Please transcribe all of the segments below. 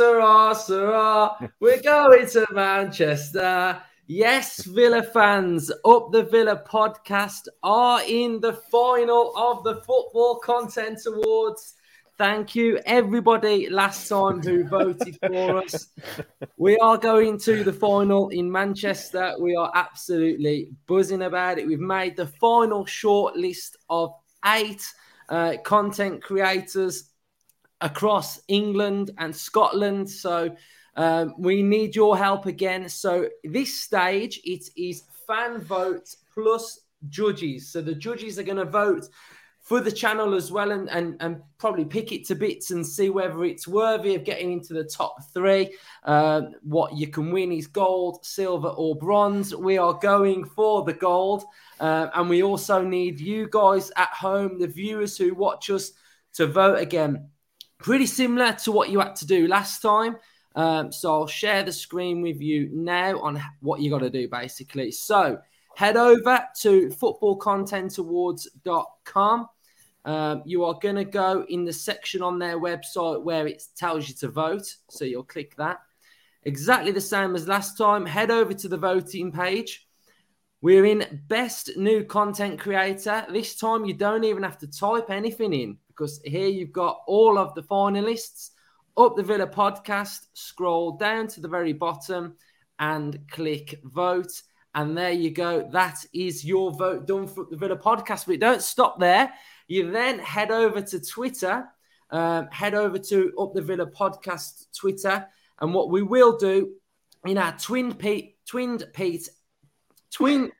Sirrah, Sirrah, we're going to Manchester. Yes, Villa fans, Up the Villa podcast are in the final of the Football Content Awards. Thank you, everybody, last time who voted for us. We are going to the final in Manchester. We are absolutely buzzing about it. We've made the final short list of 8 content creators across England and Scotland. So we need your help again. So this stage, it is fan vote plus judges. So the judges are going to vote for the channel as well and probably pick it to bits and see whether it's worthy of getting into the top 3. What you can win is gold, silver or bronze. We are going for the gold. And we also need you guys at home, the viewers who watch us, to vote again. Pretty similar to what you had to do last time. So I'll share the screen with you now on what you got to do, basically. So head over to footballcontentawards.com. You are going to go in the section on their website where it tells you to vote. So you'll click that. Exactly the same as last time. Head over to the voting page. We're in Best New Content Creator. This time you don't even have to type anything in because here you've got all of the finalists. Up the Villa podcast, scroll down to the very bottom and click vote. And there you go. That is your vote done for the Villa podcast. But don't stop there. You then head over to Twitter. Head over to Up the Villa podcast Twitter. And what we will do in our Twin tweet. Tongue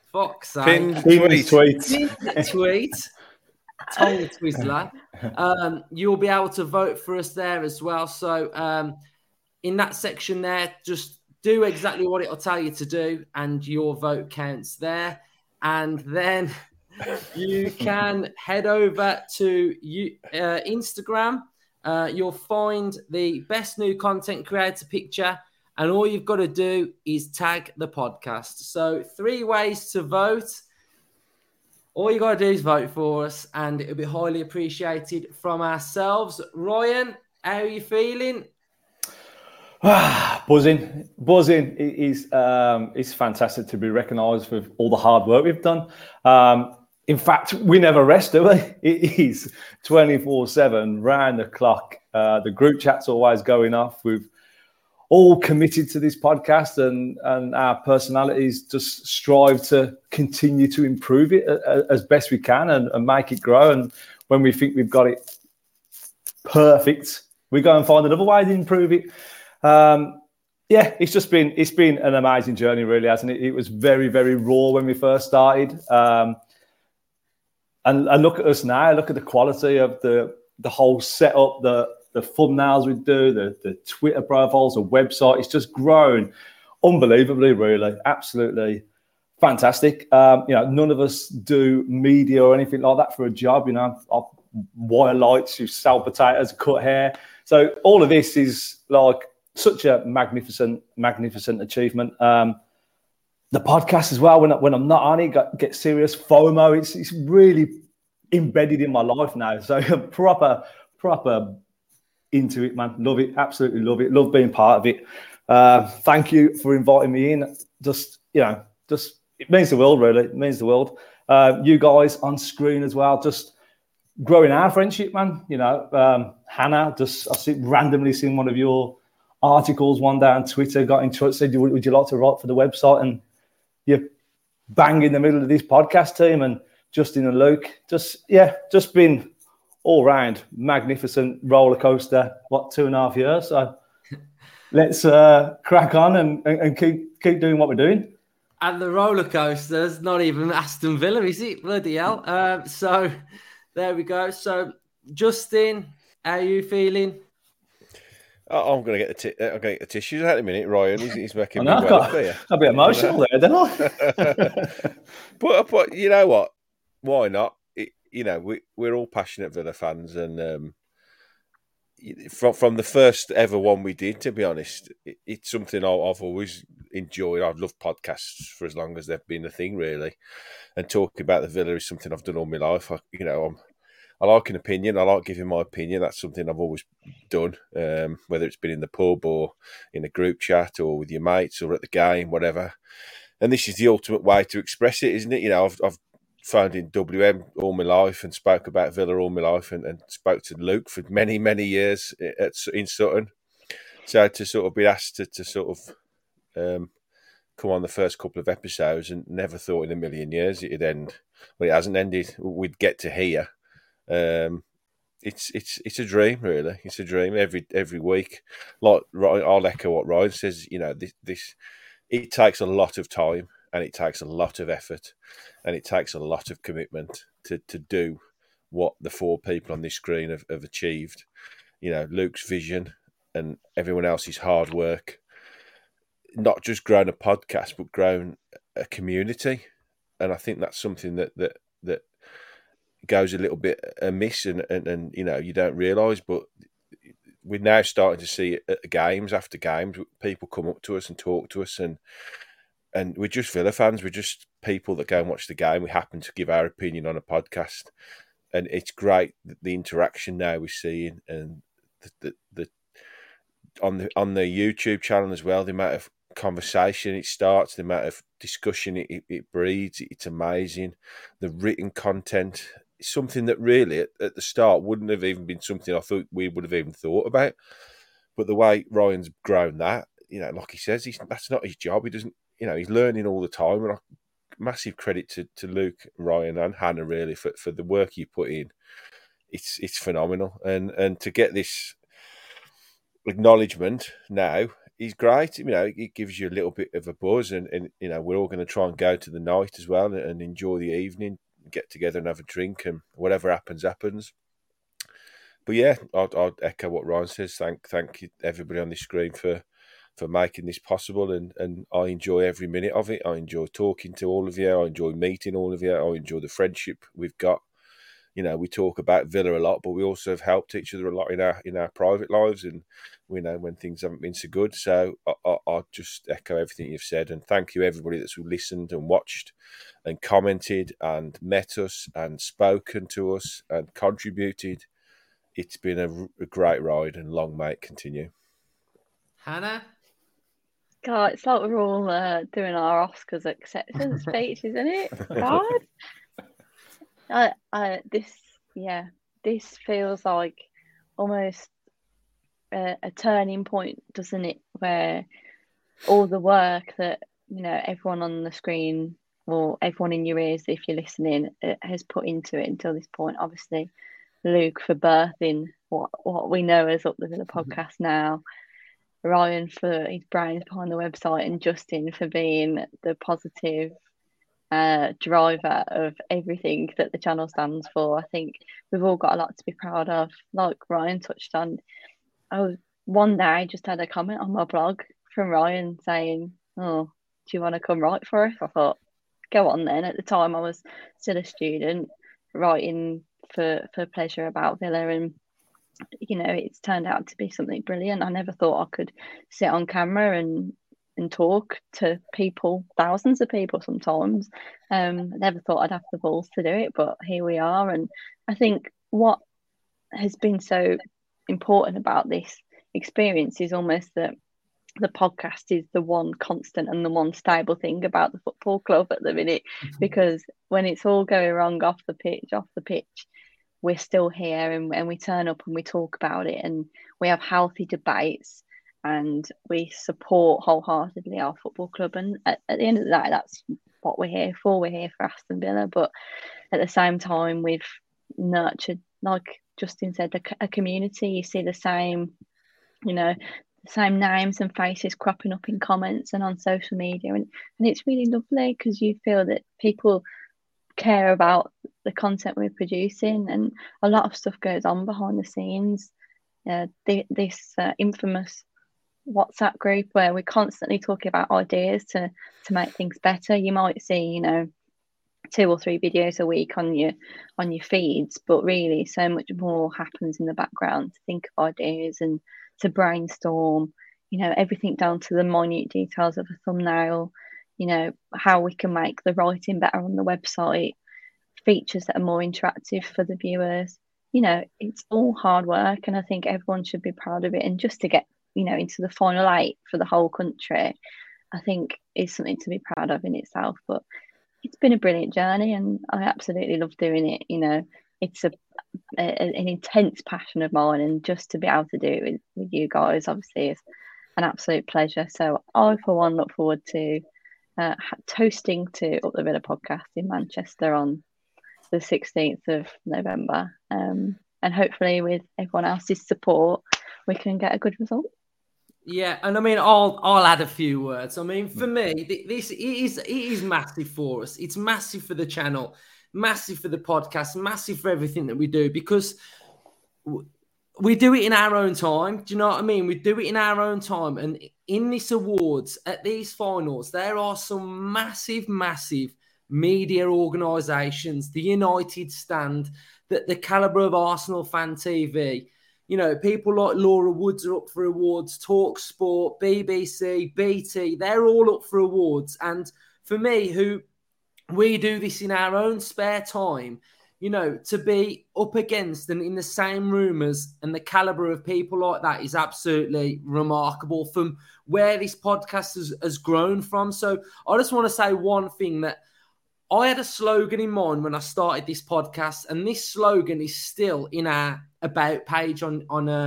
twizzler. You'll be able to vote for us there as well. So in that section there, just do exactly what it'll tell you to do, and your vote counts there. And then you can head over to Instagram. You'll find the Best New Content Creator picture. And all you've got to do is tag the podcast. So 3 ways to vote. All you got to do is vote for us, and it'll be highly appreciated from ourselves. Ryan, how are you feeling? Buzzing. It's fantastic to be recognised for all the hard work we've done. In fact, we never rest, do we? It is 24/7, round the clock. The group chat's always going off. We've all committed to this podcast, and our personalities just strive to continue to improve it as best we can and make it grow. And when we think we've got it perfect, we go and find another way to improve it. It's been an amazing journey, really, hasn't it? It was very, very raw when we first started. And look at us now. Look at the quality of the whole setup, the thumbnails we do, the Twitter profiles, the website. It's just grown unbelievably, really. Absolutely fantastic. None of us do media or anything like that for a job. I wire lights, you sell potatoes, cut hair. So all of this is like such a magnificent achievement. The podcast as well, when I'm not on it, get serious FOMO. It's really embedded in my life now. So proper into it, man. Love it. Absolutely love it. Love being part of it. Thank you for inviting me in. It means the world, really. It means the world. You guys on screen as well, just growing our friendship, man. Hannah, randomly seen one of your articles one day on Twitter, got in touch, said, would you like to write for the website? And you're bang in the middle of this podcast team, and Justin and Luke, just been all round magnificent roller coaster. 2.5 years? So let's crack on and keep doing what we're doing. And the roller coaster's not even Aston Villa, is it? Bloody hell! So there we go. So Justin, how are you feeling? I'm going to get the tissues out in a minute, Ryan. He's making me well clear. A bit emotional there, don't I? but you know what? Why not? We're all passionate Villa fans, and from the first ever one we did, to be honest, it's something I've always enjoyed. I've loved podcasts for as long as they've been a thing, really. And talking about the Villa is something I've done all my life. I I like an opinion. I like giving my opinion. That's something I've always done, whether it's been in the pub or in a group chat or with your mates or at the game, whatever. And this is the ultimate way to express it, isn't it? You know, I've found in WM all my life and spoke about Villa all my life and spoke to Luke for many, many years in Sutton. So to sort of be asked to sort of come on the first couple of episodes and never thought in a million years it'd end. Well, it hasn't ended. We'd get to here. It's a dream, really. It's a dream every week. Like I'll echo what Ryan says. You know, this it takes a lot of time and it takes a lot of effort and it takes a lot of commitment to do what the four people on this screen have achieved. You know, Luke's vision and everyone else's hard work. Not just grown a podcast, but grown a community, and I think that's something that goes a little bit amiss, and you know, you don't realise, but we're now starting to see it at games after games. People come up to us and talk to us, and we're just Villa fans. We're just people that go and watch the game. We happen to give our opinion on a podcast, and it's great the interaction now we're seeing, and the on the YouTube channel as well. The amount of conversation it starts, the amount of discussion it breeds, it's amazing. The written content is something that really at the start wouldn't have even been something I thought we would have even thought about. But the way Ryan's grown that, you know, like he says, that's not his job. He doesn't, you know, he's learning all the time. And massive credit to Luke, Ryan, and Hannah really for the work you put in. It's phenomenal, and to get this acknowledgement now is great. You know, it gives you a little bit of a buzz, and you know, we're all going to try and go to the night as well and enjoy the evening, get together and have a drink, and whatever happens. But yeah, I'd echo what Ryan says. Thank you everybody on this screen for making this possible, and I enjoy every minute of it. I enjoy talking to all of you. I enjoy meeting all of you. I enjoy the friendship we've got. You know, we talk about Villa a lot, but we also have helped each other a lot in our private lives, and we know when things haven't been so good. So I'll just echo everything you've said, and thank you everybody that's listened and watched and commented and met us and spoken to us and contributed. It's been a great ride, and long may it continue. Hannah? God, it's like we're all doing our Oscars acceptance speech, isn't it? God. This feels like almost a turning point, doesn't it? Where all the work that, you know, everyone on the screen or everyone in your ears, if you're listening, has put into it until this point. Obviously, Luke for birthing what we know as Up the Villa podcast now. Ryan for his brains behind the website, and Justin for being the positive driver of everything that the channel stands for. I think we've all got a lot to be proud of. Like Ryan touched on, one day I just had a comment on my blog from Ryan saying, "Oh, do you want to come write for us?" I thought, go on then. At the time I was still a student writing for pleasure about Villa, and you know, it's turned out to be something brilliant. I never thought I could sit on camera and talk to people, thousands of people sometimes. I never thought I'd have the balls to do it, but here we are. And I think what has been so important about this experience is almost that the podcast is the one constant and the one stable thing about the football club at the minute, because when it's all going wrong off the pitch, we're still here, and we turn up and we talk about it, and we have healthy debates, and we support wholeheartedly our football club. And at the end of the day, that's what we're here for. We're here for Aston Villa, but at the same time, we've nurtured, like Justin said, a community. You see the same, you know, the same names and faces cropping up in comments and on social media, and it's really lovely because you feel that people care about the content we're producing, and a lot of stuff goes on behind the scenes. This infamous WhatsApp group where we're constantly talking about ideas to make things better. You might see, you know, 2 or 3 videos a week on your feeds, but really so much more happens in the background to think of ideas and to brainstorm, you know, everything down to the minute details of a thumbnail, you know, how we can make the writing better on the website, features that are more interactive for the viewers. it's all hard work, and I think everyone should be proud of it. And just to get, into the final 8 for the whole country, I think is something to be proud of in itself. But it's been a brilliant journey, and I absolutely love doing it. It's an intense passion of mine, and just to be able to do it with you guys, obviously, is an absolute pleasure. So I, for one, look forward to toasting to Up the Villa podcast in Manchester on the 16th of November. And hopefully with everyone else's support, we can get a good result. Yeah, and I mean, I'll add a few words. I mean, for me, this is massive for us. It's massive for the channel, massive for the podcast, massive for everything that we do, because we do it in our own time. Do you know what I mean? We do it in our own time. And in this awards, at these finals, there are some massive, massive media organisations, the United Stand, the calibre of Arsenal Fan TV. People like Laura Woods are up for awards, Talk Sport, BBC, BT, they're all up for awards. And for me, we do this in our own spare time, to be up against and in the same room as, and the calibre of people like that is absolutely remarkable from where this podcast has grown from. So I just want to say one thing, that I had a slogan in mind when I started this podcast, and this slogan is still in our about page on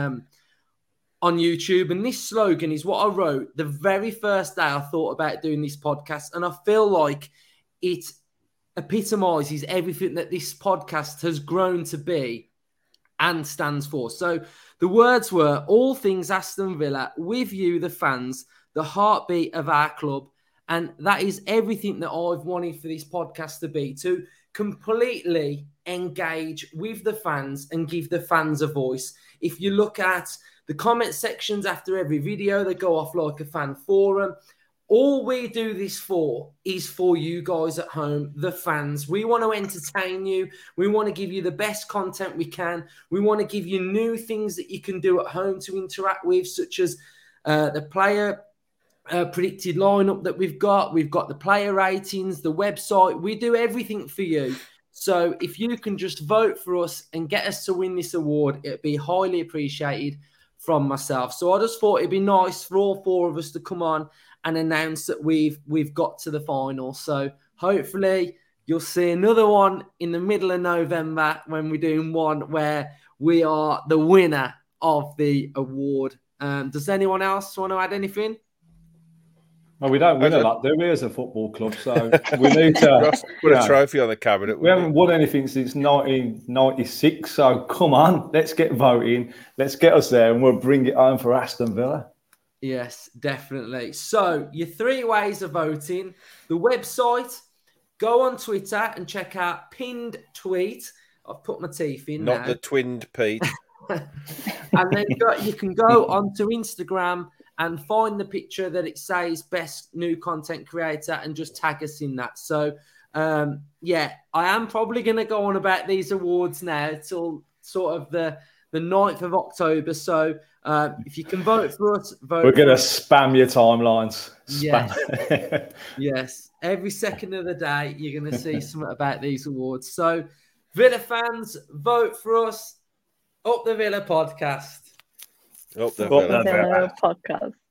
YouTube. And this slogan is what I wrote the very first day I thought about doing this podcast. And I feel like it epitomises everything that this podcast has grown to be and stands for. So the words were: all things Aston Villa, with you, the fans, the heartbeat of our club. And that is everything that I've wanted for this podcast to be, to completely engage with the fans and give the fans a voice. If you look at the comment sections after every video, they go off like a fan forum. All we do this for is for you guys at home, the fans. We want to entertain you. We want to give you the best content we can. We want to give you new things that you can do at home to interact with, such as the player predicted lineup that we've got the player ratings, the website. We do everything for you. So if you can just vote for us and get us to win this award, it'd be highly appreciated from myself. So I just thought it'd be nice for all 4 of us to come on and announce that we've got to the final. So hopefully you'll see another one in the middle of November when we're doing one where we are the winner of the award. Does anyone else want to add anything? Well, we don't win a lot, do we, as a football club? So we need to put a trophy on the cabinet. We haven't won anything since 1996. So come on, let's get voting. Let's get us there, and we'll bring it home for Aston Villa. Yes, definitely. So your 3 ways of voting: the website, go on Twitter and check out pinned tweet. I've put my teeth in Not now. the twinned Pete. And then you can go onto Instagram and find the picture that it says best new content creator and just tag us in that. So, I am probably going to go on about these awards now till sort of the 9th of October. So if you can vote for us, vote. We're going to spam your timelines. Yes. Yes. Every second of the day, you're going to see something about these awards. So Villa fans, vote for us. Up the Villa podcast. Up the Villa podcast.